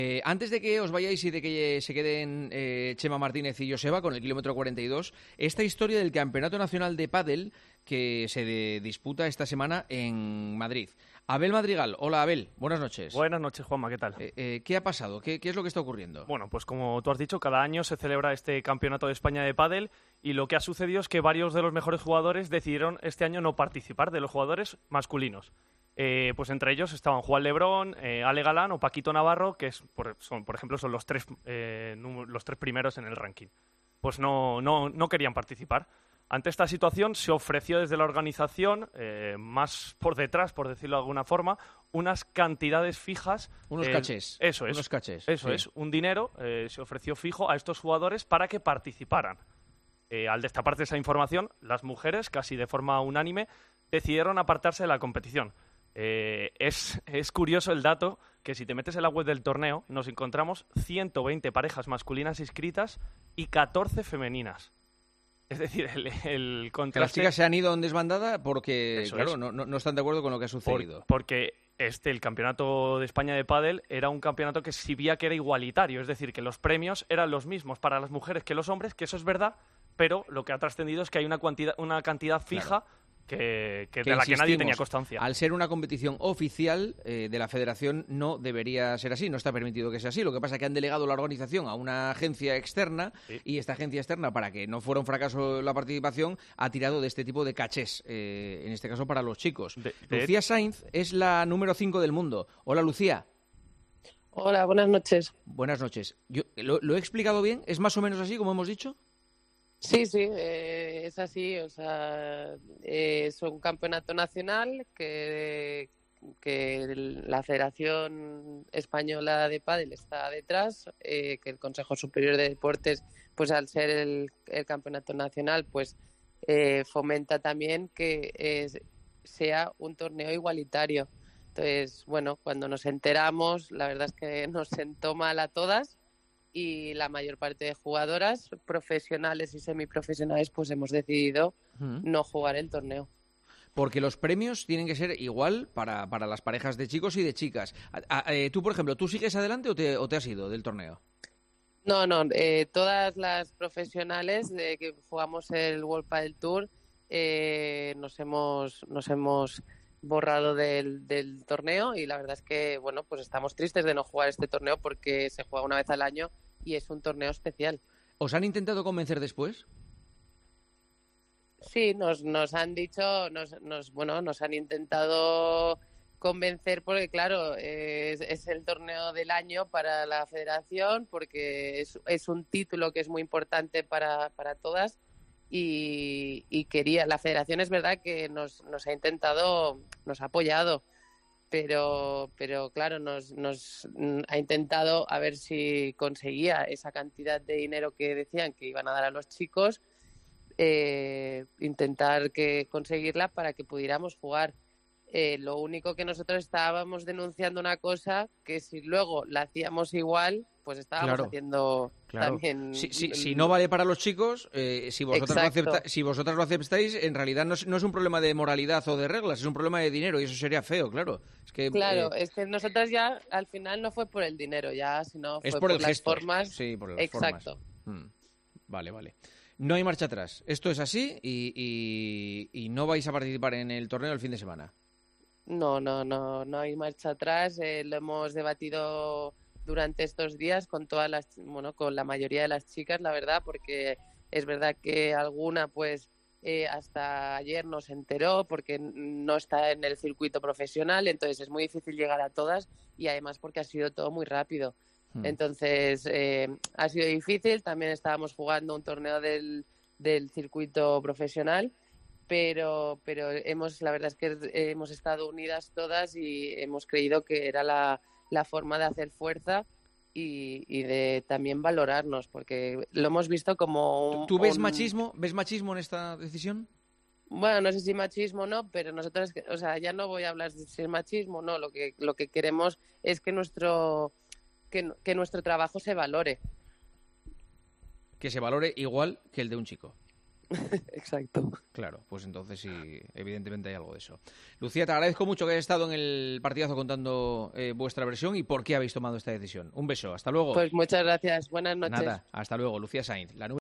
Antes de que os vayáis y de que se queden Chema Martínez y Joseba con el kilómetro 42, esta historia del Campeonato Nacional de Pádel que se disputa esta semana en Madrid. Abel Madrigal, hola Abel, buenas noches. Buenas noches, Juanma, ¿qué tal? ¿Qué ha pasado? ¿Qué es lo que está ocurriendo? Bueno, pues como tú has dicho, cada año se celebra este Campeonato de España de Pádel y lo que ha sucedido es que varios de los mejores jugadores decidieron este año no participar, de los jugadores masculinos. Pues entre ellos estaban Juan Lebrón, Ale Galán o Paquito Navarro, que por ejemplo, son los tres primeros en el ranking. Pues no querían participar. Ante esta situación se ofreció desde la organización, más por detrás, por decirlo de alguna forma, unas cantidades fijas. Unos cachés. Eso es. Unos cachés. Eso sí. es. Un dinero se ofreció fijo a estos jugadores para que participaran. Al destaparse esa información, las mujeres, casi de forma unánime, decidieron apartarse de la competición. Es curioso el dato que si te metes en la web del torneo nos encontramos 120 parejas masculinas inscritas y 14 femeninas. Es decir, el contraste... Que las chicas se han ido en desbandada porque, Eso claro, es. no están de acuerdo con lo que ha sucedido. Porque el Campeonato de España de Pádel era un campeonato que se veía que era igualitario, es decir, que los premios eran los mismos para las mujeres que los hombres, que eso es verdad, pero lo que ha trascendido es que hay una cantidad fija, Claro. de la que nadie tenía constancia. Al ser una competición oficial de la federación no debería ser así, no está permitido que sea así. Lo que pasa es que han delegado la organización a una agencia externa y esta agencia externa, para que no fuera un fracaso la participación, ha tirado de este tipo de cachés, en este caso para los chicos. Lucía Sainz es la número 5 del mundo. Hola, Lucía. Hola, buenas noches. Buenas noches. ¿Lo he explicado bien? ¿Es más o menos así, como hemos dicho? Sí, es así, o sea, es un campeonato nacional que la Federación Española de Pádel está detrás, que el Consejo Superior de Deportes, pues al ser el campeonato nacional, pues fomenta también que sea un torneo igualitario. Entonces, bueno, cuando nos enteramos, la verdad es que nos sentó mal a todas. Y la mayor parte de jugadoras profesionales y semiprofesionales pues hemos decidido no jugar el torneo. Porque los premios tienen que ser igual para las parejas de chicos y de chicas. Tú, por ejemplo, ¿tú sigues adelante o te has ido del torneo? No, todas las profesionales que jugamos el World Padel Tour nos hemos borrado del torneo y la verdad es que, bueno, pues estamos tristes de no jugar este torneo porque se juega una vez al año y es un torneo especial. ¿Os han intentado convencer después? Sí, nos han dicho, nos han intentado convencer porque, claro, es el torneo del año para la federación porque es un título que es muy importante para todas. Y la federación es verdad que nos ha intentado, nos ha apoyado, pero claro, nos ha intentado a ver si conseguía esa cantidad de dinero que decían que iban a dar a los chicos, intentar conseguirla para que pudiéramos jugar. Lo único que nosotros estábamos denunciando una cosa, que si luego la hacíamos igual, pues estábamos haciendo también... Si no vale para los chicos, si vosotras lo aceptáis, en realidad no es un problema de moralidad o de reglas, es un problema de dinero y eso sería feo, claro. Es que nosotras ya al final no fue por el dinero, ya, sino fue por el las gesto. formas. Sí, por las Exacto. formas. Vale. No hay marcha atrás. Esto es así y no vais a participar en el torneo el fin de semana. No hay marcha atrás. Lo hemos debatido durante estos días con con la mayoría de las chicas, la verdad, porque es verdad que alguna, pues, hasta ayer no se enteró porque no está en el circuito profesional, entonces es muy difícil llegar a todas y además porque ha sido todo muy rápido. Entonces ha sido difícil. También estábamos jugando un torneo del circuito profesional. Pero la verdad es que hemos estado unidas todas y hemos creído que era la forma de hacer fuerza y de también valorarnos, porque lo hemos visto como ¿Tú ves machismo en esta decisión? Bueno, no sé si machismo o no, pero nosotros, o sea, ya no voy a hablar de si es machismo o no, lo que queremos es que nuestro trabajo se valore. Que se valore igual que el de un chico. Exacto. Claro, pues entonces sí, evidentemente hay algo de eso. Lucía, te agradezco mucho que hayas estado en el partidazo contando vuestra versión y por qué habéis tomado esta decisión. Un beso, hasta luego. Pues muchas gracias, buenas noches. Nada, hasta luego. Lucía Sainz, la